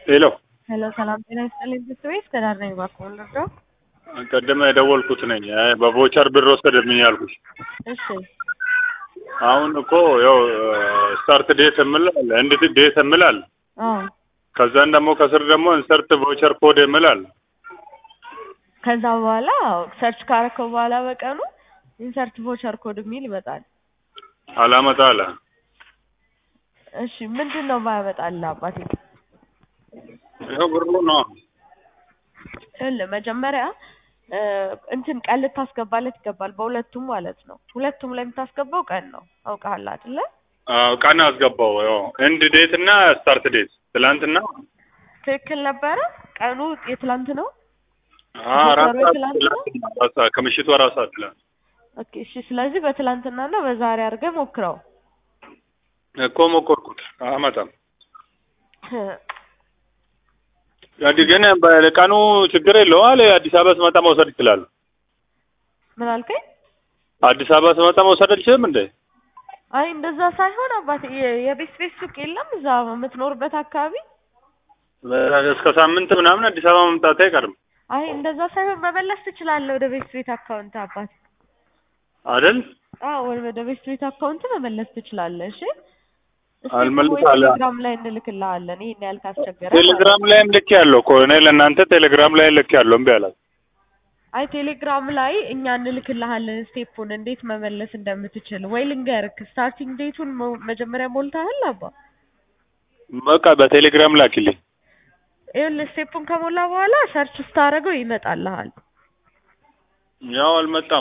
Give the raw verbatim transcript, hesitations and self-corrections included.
ሄሎ ሄሎ ሰላም ጤና ይስጥልኝ ቤተሰቤት ከዳር ነኝ እባክዎ ልርዳው? ቀደም የደወልኩት ነኝ በቮቸር ብር ወሰደብኝ ያልኩሽ። እሺ አሁን እኮ ያው ስታርት ዴት የምል አለ ኤንድ ዴት የምል አለ። አዎ ከዛን ደግሞ ከስር ደግሞ ኢንሰርት ቮቸር ኮድ የምል አለ። ከዛ በኋላ ሰርች ካረከው በኋላ በቀኑ ኢንሰርት ቮቸር ኮድ የሚል ይመጣል። አላመጣ አለ። እሺ ምንድነው የማያመጣልህ አባቴ? ይሄው ብሩ ነው። እለ መጀመሪያ እንትን ቀን ልታስገባለት ይገባል በሁለቱም ማለት ነው። ሁለቱም ላይ የምታስገባው ቀን ነው አውቀሃል አይደለ? አዎ ቀን አስገባው። ያው ኤንድ ዴት እና ስታርት ዴት ትላንትና ትክክል ነበረ። ቀኑ የትላንት ነው። አራት ሰዓት ከምሽቱ አራት ሰዓት ላይ። ኦኬ እሺ። ስለዚህ በትላንትናና በዛሬ አድርገህ ሞክረው እኮ ሞከርኩት አመጣም። ያዲ ግን በቀኑ ችግር የለውም አለ። አዲስ አበባ ስመጣ መውሰድ ይችላል። ምን አልከኝ? አዲስ አበባ ስመጣ መውሰድ አልችልም እንዴ? አይ እንደዛ ሳይሆን አባቴ የቤት ቤት ሱቅ የለም እዛ የምትኖርበት አካባቢ? እስከ ሳምንት ምናምን አዲስ አበባ መምጣት አይቀርም። አይ እንደዛ ሳይሆን መመለስ ትችላለህ ወደ ቤት ቤት አካውንት አባቴ አይደል? አዎ ወደ ቤት ቤት አካውንት መመለስ ትችላለህ። እሺ አልመልሳለሁ። ቴሌግራም ላይ እንልክልሃለን። ይሄን ያህል ካስቸገረ ቴሌግራም ላይም ልክ ያለው እኮ እኔ ለእናንተ ቴሌግራም ላይ ልክ ያለው እምቢ አላት። አይ ቴሌግራም ላይ እኛ እንልክልሃለን ስቴፑን እንዴት መመለስ እንደምትችል። ወይ ልንገርክ ስታርቲንግ ዴቱን መጀመሪያ ሞልተሃል አባ? በቃ በቴሌግራም ላኪልኝ። ይኸውልህ ስቴፑን ከሞላ በኋላ ሰርች ስታደርገው ይመጣልሃል። ያው አልመጣም።